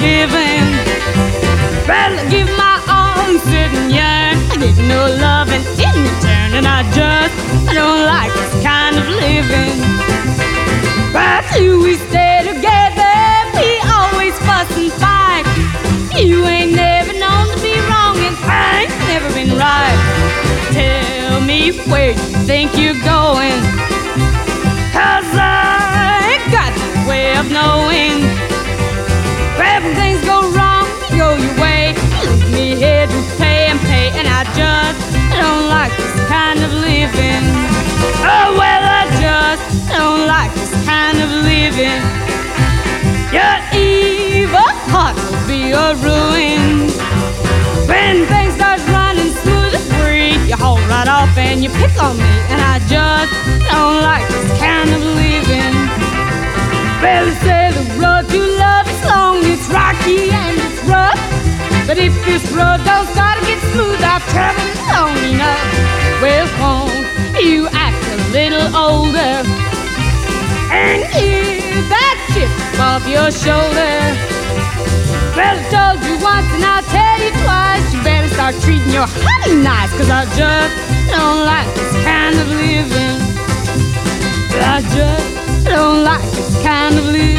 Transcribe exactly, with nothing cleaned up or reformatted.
giving. Rather give my all and sit and yearn. I get no loving in return, and I just I don't like this kind of living. Why do we stay together? We always fuss and fight. You ain't never known to be wrong, and I ain't never been right. Tell me where you think you're going, 'cause I ain't got no way of knowing. When things go wrong, you go your way. You leave me here to pay and pay, and I just don't like this kind of living. Oh, well, I just don't like this kind of living. Your evil heart will be a ruin. When things start running smooth and free, you haul right off and you pick on me, and I just don't like this kind of living. Well, they say the road to love is long, it's rocky and it's rough, but if this road don't start to get smooth, I've traveled long enough. Well, won't you act a little older and give that chip off your shoulder? Well, I told you once and I'll tell you twice, you better start treating your honey nice, 'cause I just don't like this kind of living. I just don't like this kind of living.